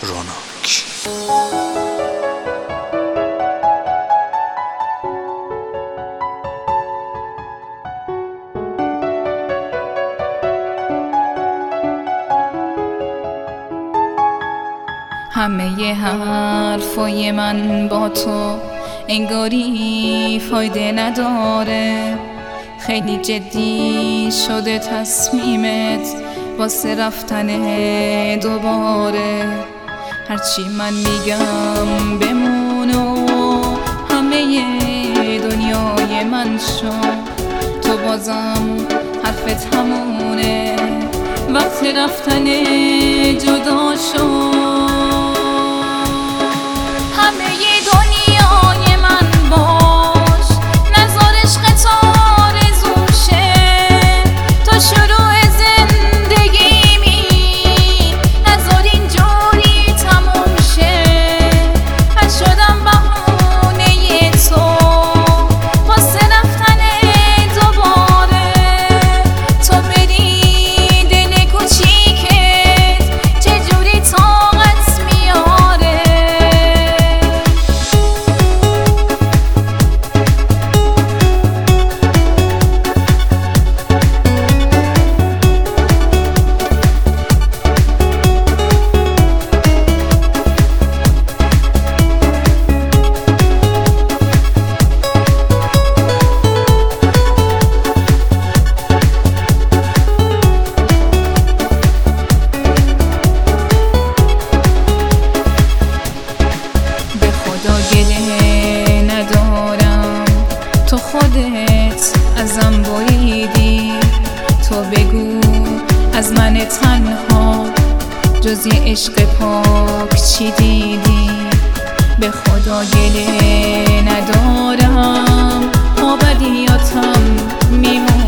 روناک. همه حرفای من با تو انگاری فایده نداره، خیلی جدی شده تصمیمت واسه رفتن دوباره. هرچی من میگم بمون و همه دنیای من شو، تو بازم حرفت همونه، وقت رفتن جدا شو. ندارم، تو خودت ازم بریدی، تو بگو از من تنها جز یه عشق پاک چی دیدی؟ به خدا گله ندارم، با بدیاتم میمونم.